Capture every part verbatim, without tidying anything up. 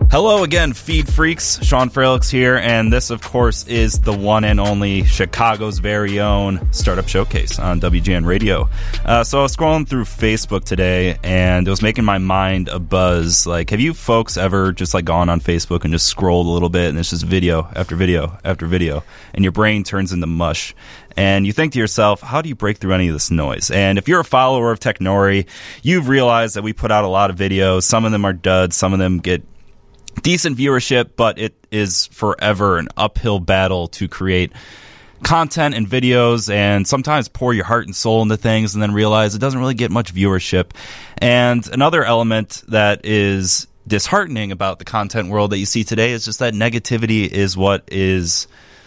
Hello again, Feed Freaks. Sean Fralix here, and this, of course, is the one and only Chicago's very own Startup Showcase on W G N Radio. Uh, so I was scrolling through Facebook today, and it was making my mind a buzz. Like, have you folks ever just like gone on Facebook and just scrolled a little bit, and it's just video after video after video, and your brain turns into mush? And you think to yourself, how do you break through any of this noise? And if you're a follower of Technori, you've realized that we put out a lot of videos. Some of them are duds, some of them get decent viewership, but it is forever an uphill battle to create content and videos and sometimes pour your heart and soul into things and then realize it doesn't really get much viewership. And another element that is disheartening about the content world that you see today is just that negativity is what is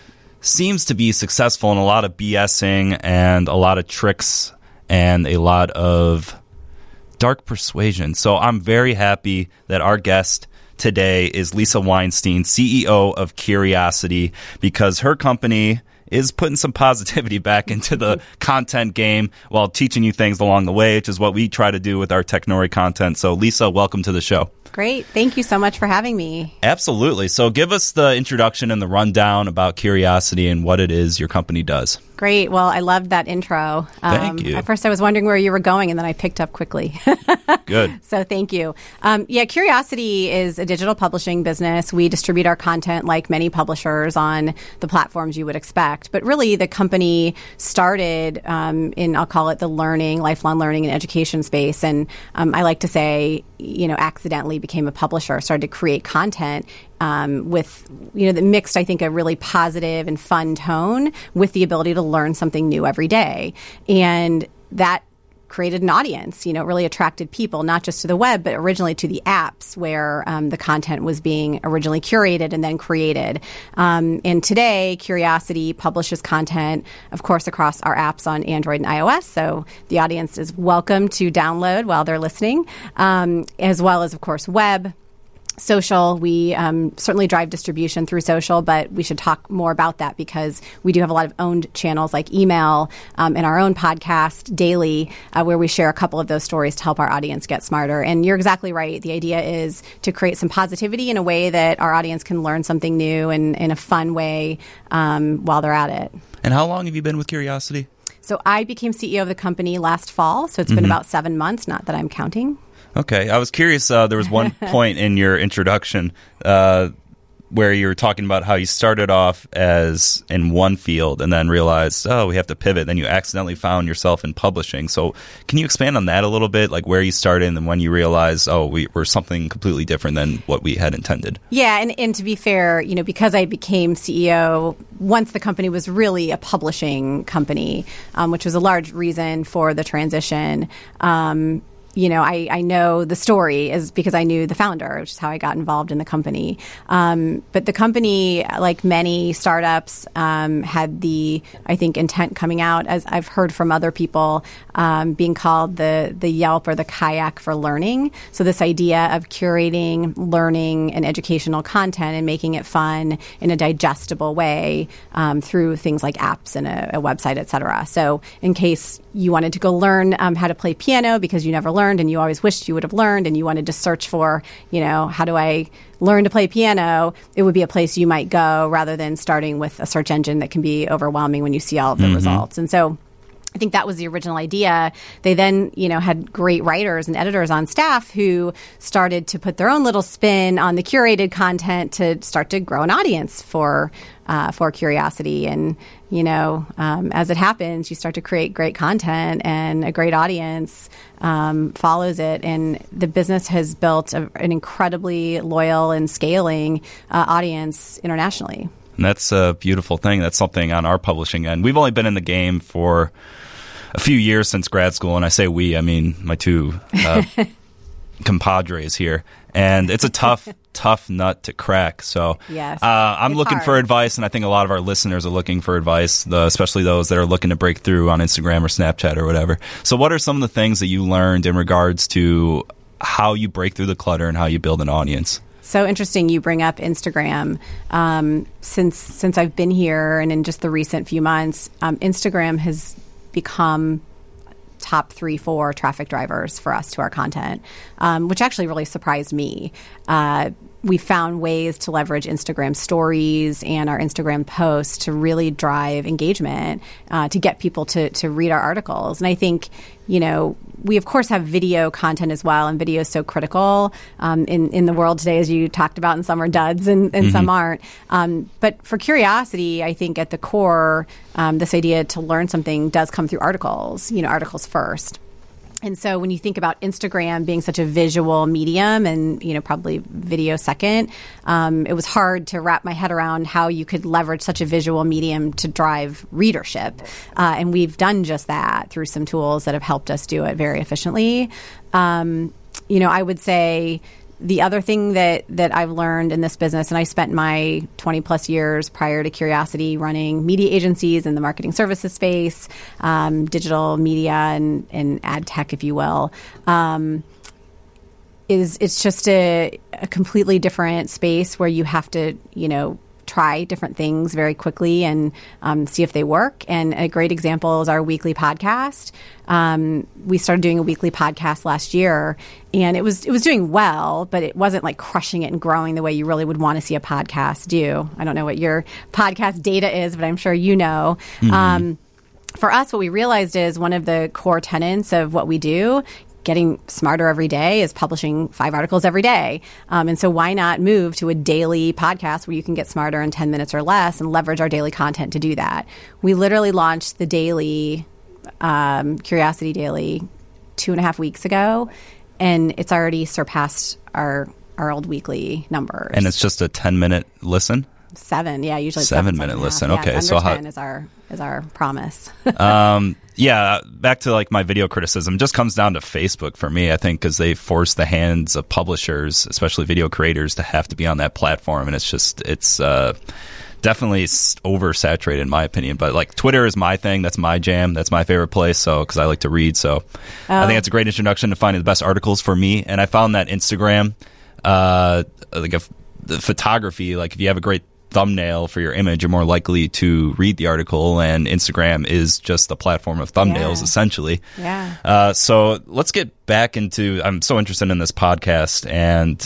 seems to be successful in a lot of BSing and a lot of tricks and a lot of dark persuasion. So I'm very happy that our guest today is Lisa Weinstein, C E O of Curiosity, because her company is putting some positivity back into the content game while teaching you things along the way, which is what we try to do with our Technori content. So, Lisa, welcome to the show. Great. Thank you so much for having me. Absolutely. So give us the introduction and the rundown about Curiosity and what it is your company does. Great. Well, I loved that intro. Um, thank you. At first, I was wondering where you were going, and then I picked up quickly. Good. So thank you. Um, yeah, Curiosity is a digital publishing business. We distribute our content like many publishers on the platforms you would expect. But really, the company started um, in, I'll call it the learning, lifelong learning and education space. And um, I like to say, you know, accidentally became a publisher, started to create content um, with, you know, that mixed, I think, a really positive and fun tone with the ability to learn something new every day. And that created an audience, you know, really attracted people, not just to the web, but originally to the apps where um, the content was being originally curated and then created. Um, and today, Curiosity publishes content, of course, across our apps on Android and iOS. So the audience is welcome to download while they're listening, um, as well as, of course, web. Social, we um, certainly drive distribution through social, but we should talk more about that because we do have a lot of owned channels like email um, and our own podcast, Daily, uh, where we share a couple of those stories to help our audience get smarter. And you're exactly right. The idea is to create some positivity in a way that our audience can learn something new and in a fun way um, while they're at it. And how long have you been with Curiosity? So I became C E O of the company last fall, so it's mm-hmm. been about seven months, not that I'm counting. Okay. I was curious. Uh, there was one point in your introduction uh, where you were talking about how you started off as in one field and then realized, oh, we have to pivot. Then you accidentally found yourself in publishing. So can you expand on that a little bit, like where you started and then when you realized, oh, we were something completely different than what we had intended? Yeah. And, and to be fair, you know, because I became C E O once the company was really a publishing company, um, which was a large reason for the transition. Um You know, I, I know the story is because I knew the founder, which is how I got involved in the company. Um, but the company, like many startups, um, had the, I think, intent coming out, as I've heard from other people, um, being called the, the Yelp or the kayak for learning. So this idea of curating learning and educational content and making it fun in a digestible way um, through things like apps and a, a website, et cetera. So in case you wanted to go learn um, how to play piano because you never learned and you always wished you would have learned and you wanted to search for, you know, how do I learn to play piano, it would be a place you might go rather than starting with a search engine that can be overwhelming when you see all of the mm-hmm. results. And so I think that was the original idea. They then, you know, had great writers and editors on staff who started to put their own little spin on the curated content to start to grow an audience for uh, for Curiosity. And, you know, um, as it happens, you start to create great content and a great audience um, follows it. And the business has built a, an incredibly loyal and scaling uh, audience internationally. And that's a beautiful thing. That's something on our publishing end. We've only been in the game for a few years since grad school, and I say we, I mean my two uh, compadres here. And it's a tough, tough nut to crack. So yes, uh, I'm looking hard. for advice, and I think a lot of our listeners are looking for advice, the, especially those that are looking to break through on Instagram or Snapchat or whatever. So what are some of the things that you learned in regards to how you break through the clutter and how you build an audience? So interesting you bring up Instagram. Um, since since I've been here and in just the recent few months, um, Instagram has become top three, four traffic drivers for us to our content, um, which actually really surprised me. Uh, we found ways to leverage Instagram stories and our Instagram posts to really drive engagement, uh, to get people to, to read our articles. And I think, you know, we of course have video content as well, and video is so critical um, in, in the world today, as you talked about, and some are duds and, and mm-hmm. some aren't. Um, but for curiosity, I think at the core, um, this idea to learn something does come through articles, you know, articles first. And so when you think about Instagram being such a visual medium and, you know, probably video second, um, it was hard to wrap my head around how you could leverage such a visual medium to drive readership. Uh, and we've done just that through some tools that have helped us do it very efficiently. Um, you know, I would say the other thing that, that I've learned in this business, and I spent my twenty plus years prior to Curiosity running media agencies in the marketing services space, um, digital media and, and ad tech, if you will, um, is it's just a, a completely different space where you have to, you know, try different things very quickly and um, see if they work. And a great example is our weekly podcast. Um, we started doing a weekly podcast last year, and it was it was doing well, but it wasn't like crushing it and growing the way you really would want to see a podcast do. I don't know what your podcast data is, but I'm sure you know. Mm-hmm. Um, for us, what we realized is one of the core tenets of what we do, getting smarter every day, is publishing five articles every day. Um, and so why not move to a daily podcast where you can get smarter in ten minutes or less and leverage our daily content to do that? We literally launched the daily, um, Curiosity Daily, two and a half weeks ago, and it's already surpassed our our old weekly numbers. And it's just a ten-minute listen? Seven, yeah, usually seven, seven minute listen. Yeah, okay, under so ten how, is our is our promise. um, yeah, back to like my video criticism, just comes down to Facebook for me, I think, because they force the hands of publishers, especially video creators, to have to be on that platform, and it's just it's uh, definitely oversaturated in my opinion. But like Twitter is my thing, that's my jam, that's my favorite place. So because I like to read, so oh. I think it's a great introduction to finding the best articles for me. And I found that Instagram, uh, like a, the photography, like if you have a great thumbnail for your image, you're more likely to read the article, and Instagram is just a platform of thumbnails, yeah. essentially. Yeah. Uh, so let's get back into, I'm so interested in this podcast and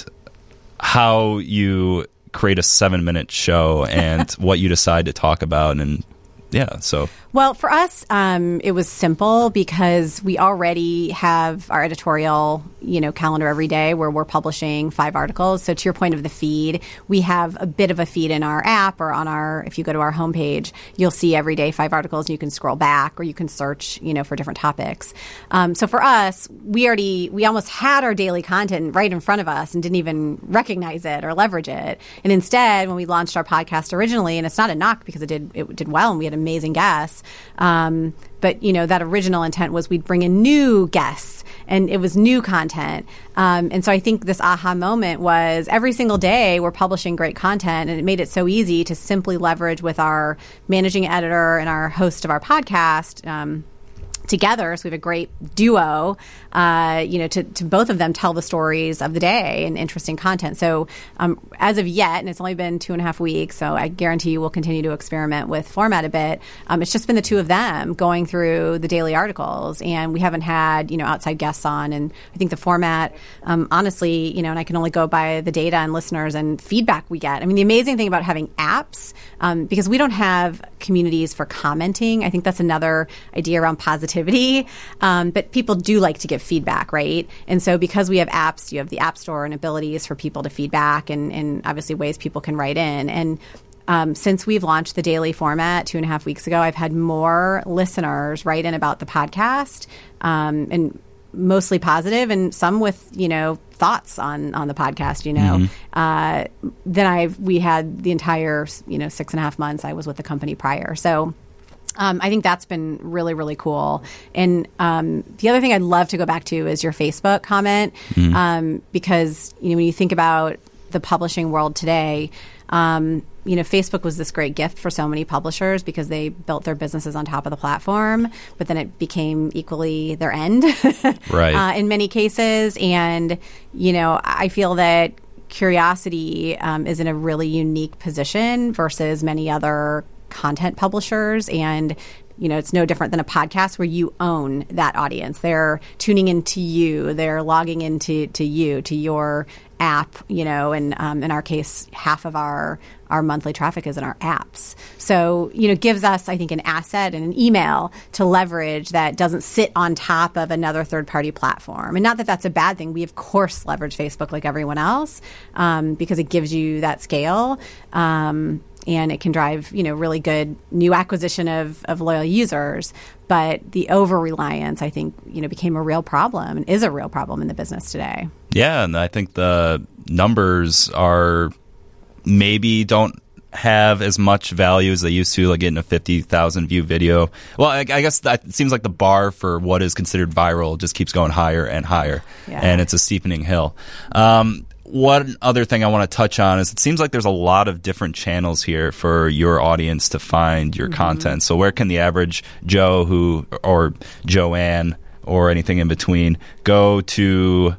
how you create a seven minute show and what you decide to talk about. And yeah, so. Well, for us, um, it was simple because we already have our editorial, you know, calendar every day where we're publishing five articles. So to your point of the feed, we have a bit of a feed in our app or on our, if you go to our homepage, you'll see every day five articles, and you can scroll back or you can search, you know, for different topics. Um, so for us, we already, we almost had our daily content right in front of us and didn't even recognize it or leverage it. And instead, when we launched our podcast originally, and it's not a knock because it did, it did well and we had amazing guests. Um, but, you know, that original intent was we'd bring in new guests and it was new content. Um, and so I think this aha moment was every single day we're publishing great content, and it made it so easy to simply leverage with our managing editor and our host of our podcast, um, together. So we have a great duo, uh, you know, to, to both of them tell the stories of the day and interesting content. So um, as of yet, and it's only been two and a half weeks, so I guarantee you we'll continue to experiment with format a bit. Um, it's just been the two of them going through the daily articles, and we haven't had, you know, outside guests on. And I think the format, um, honestly, you know, and I can only go by the data and listeners and feedback we get. I mean, the amazing thing about having apps, um, because we don't have communities for commenting, I think that's another idea around positivity. Um, but people do like to give feedback, right? And so because we have apps, you have the App Store and abilities for people to feedback, and, and obviously ways people can write in. And um, since we've launched the daily format two and a half weeks ago, I've had more listeners write in about the podcast, um, and mostly positive, and some with, you know, thoughts on, on the podcast, you know, mm-hmm. uh, than I've, we had the entire, you know, six and a half months I was with the company prior. So Um, I think that's been really, really cool. And um, the other thing I'd love to go back to is your Facebook comment, mm-hmm. um, because, you know, when you think about the publishing world today, um, you know, Facebook was this great gift for so many publishers because they built their businesses on top of the platform, but then it became equally their end, right? Uh, in many cases. And, you know, I feel that Curiosity um, is in a really unique position versus many other content publishers, and you know, it's no different than a podcast where you own that audience. They're tuning into you. They're logging into to you, to your app, you know, and um, in our case, half of our our monthly traffic is in our apps. So, you know, it gives us, I think, an asset and an email to leverage that doesn't sit on top of another third-party platform. And not that that's a bad thing. We, of course, leverage Facebook like everyone else um, because it gives you that scale. Um, and it can drive, you know, really good new acquisition of, of loyal users. But the over-reliance, I think, you know, became a real problem and is a real problem in the business today. Yeah, and I think the numbers are maybe don't have as much value as they used to, like getting a fifty thousand view video. Well, I, I guess that it seems like the bar for what is considered viral just keeps going higher and higher, yeah. and it's a steepening hill. Um, one other thing I want to touch on is it seems like there's a lot of different channels here for your audience to find your mm-hmm. content. So where can the average Joe who or Joanne or anything in between go to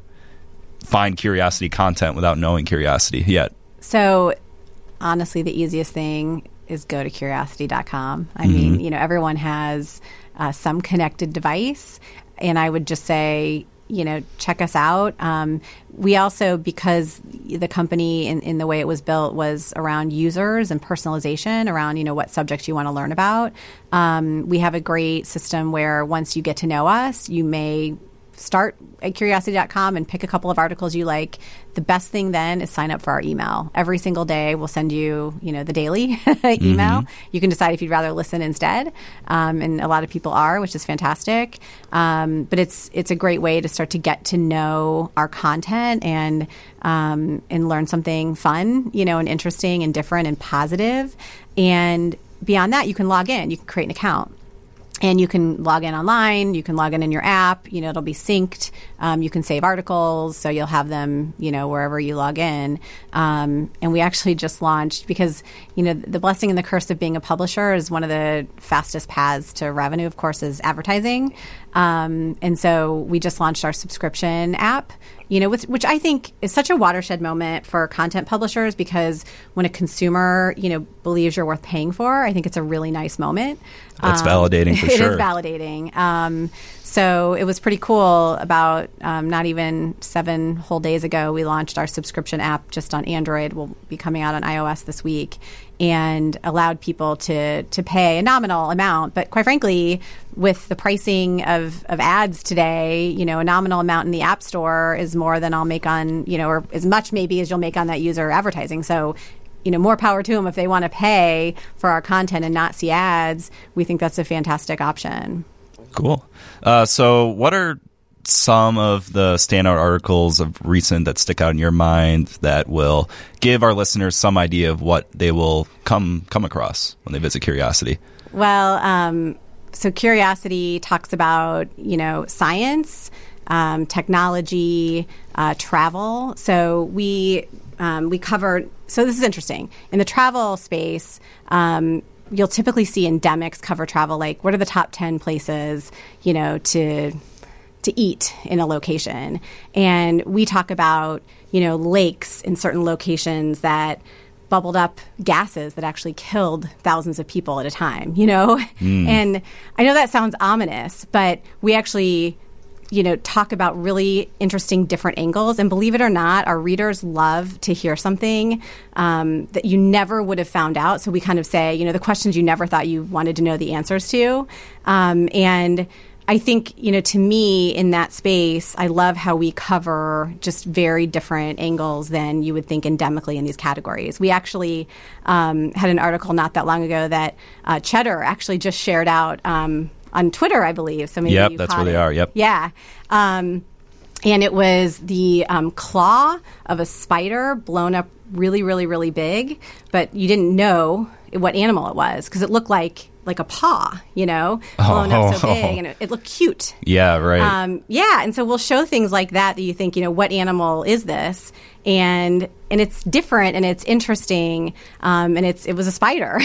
find Curiosity content without knowing Curiosity yet? So honestly, the easiest thing is go to curiosity dot com. I mm-hmm. mean, you know, everyone has uh, some connected device, and I would just say, you know, check us out. Um, we also, because the company in, in the way it was built was around users and personalization, around, you know, what subjects you want to learn about. Um, we have a great system where once you get to know us, you may start at curiosity dot com and pick a couple of articles you like. The best thing then is sign up for our email. Every single day we'll send you, you know, the daily email. Mm-hmm. You can decide if you'd rather listen instead. Um, and a lot of people are, which is fantastic. Um, but it's it's a great way to start to get to know our content and um, and learn something fun, you know, and interesting and different and positive. And beyond that, you can log in. You can create an account. And you can log in online. You can log in in your app. You know, it'll be synced. Um, you can save articles, so you'll have them, you know, wherever you log in. Um, and we actually just launched because, you know, the blessing and the curse of being a publisher is one of the fastest paths to revenue, of course, is advertising. Um, and so we just launched our subscription app, you know, which, which I think is such a watershed moment for content publishers because when a consumer, you know, believes you're worth paying for, I think it's a really nice moment. That's um, validating for it sure. It is validating. Um, so it was pretty cool. About um, not even seven whole days ago, we launched our subscription app just on Android. We'll be coming out on iOS this week, and allowed people to to pay a nominal amount. But quite frankly, with the pricing of, of ads today, you know, a nominal amount in the App Store is more than I'll make on, you know, or as much maybe as you'll make on that user advertising. So, you know, more power to them if they want to pay for our content and not see ads. We think that's a fantastic option. Cool. Uh, so what are some of the standout articles of recent that stick out in your mind that will give our listeners some idea of what they will come come across when they visit Curiosity? Well, um, so Curiosity talks about, you know, science, um, technology, uh, travel. So we um, we cover. So this is interesting in the travel space. Um, you'll typically see endemics cover travel, like what are the top ten places, you know, to to eat in a location. And we talk about, you know, lakes in certain locations that bubbled up gases that actually killed thousands of people at a time, you know? Mm. And I know that sounds ominous, but we actually, you know, talk about really interesting different angles. And believe it or not, our readers love to hear something um, that you never would have found out. So we kind of say, you know, the questions you never thought you wanted to know the answers to. Um, and I think, you know, to me in that space, I love how we cover just very different angles than you would think endemically in these categories. We actually um, had an article not that long ago that uh, Cheddar actually just shared out um, on Twitter, I believe. So maybe yep, you that's caught where they it. are. Yep. Yeah. Um, and it was the um, claw of a spider blown up really, really, really big, but you didn't know what animal it was because it looked like like a paw, you know, blown oh. up so big, and it, it looked cute. Yeah, right. Um, yeah, and so we'll show things like that that you think, you know, what animal is this? And and it's different and it's interesting, um, and it's it was a spider.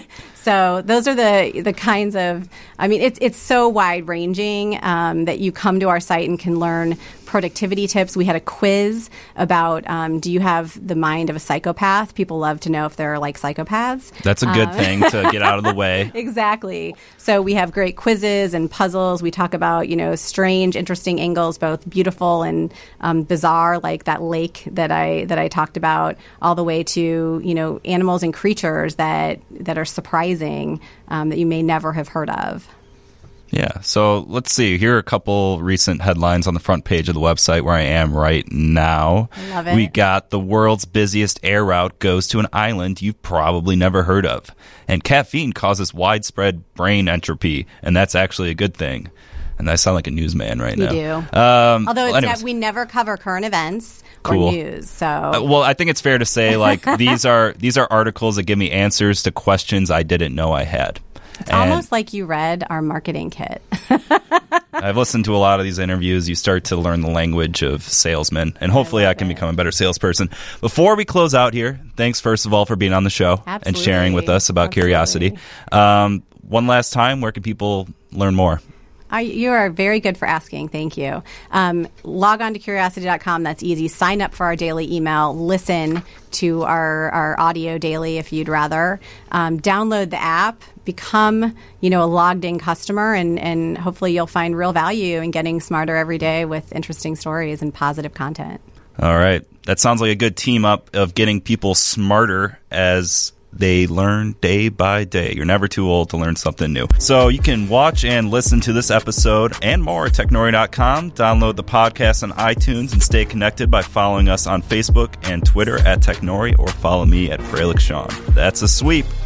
So those are the the kinds of, I mean, it's it's so wide ranging um, that you come to our site and can learn productivity tips. We had a quiz about um, do you have the mind of a psychopath? People love to know if they're like psychopaths. That's a good um, thing to get out of the way. Exactly. So we have great quizzes and puzzles. We talk about, you know, strange, interesting angles, both beautiful and um, bizarre, like that lake that I that I talked about, all the way to, you know, animals and creatures that that are surprising um, that you may never have heard of. Yeah, so let's see. Here are a couple recent headlines on the front page of the website where I am right now. I love it. We got the world's busiest air route goes to an island you've probably never heard of. And caffeine causes widespread brain entropy, and that's actually a good thing. And I sound like a newsman right you now. You do. Um, Although it's anyways. ne- we never cover current events Cool. or news. So Uh, well, I think it's fair to say like these are these are articles that give me answers to questions I didn't know I had. It's And almost like you read our marketing kit. I've listened to a lot of these interviews. You start to learn the language of salesmen, and hopefully I, I can it. become a better salesperson. Before we close out here, thanks first of all for being on the show Absolutely. and sharing with us about Absolutely. Curiosity. Um, one last time, where can people learn more? I, you are very good for asking. Thank you. Um, log on to curiosity dot com. That's easy. Sign up for our daily email. Listen to our, our audio daily if you'd rather. Um, download the app. Become, you know, a logged in customer, and, and hopefully you'll find real value in getting smarter every day with interesting stories and positive content. All right. That sounds like a good team up of getting people smarter as they learn day by day. You're never too old to learn something new. So you can watch and listen to this episode and more at technori dot com. Download the podcast on iTunes and stay connected by following us on Facebook and Twitter at Technori, or follow me at Frelick Sean. That's a sweep.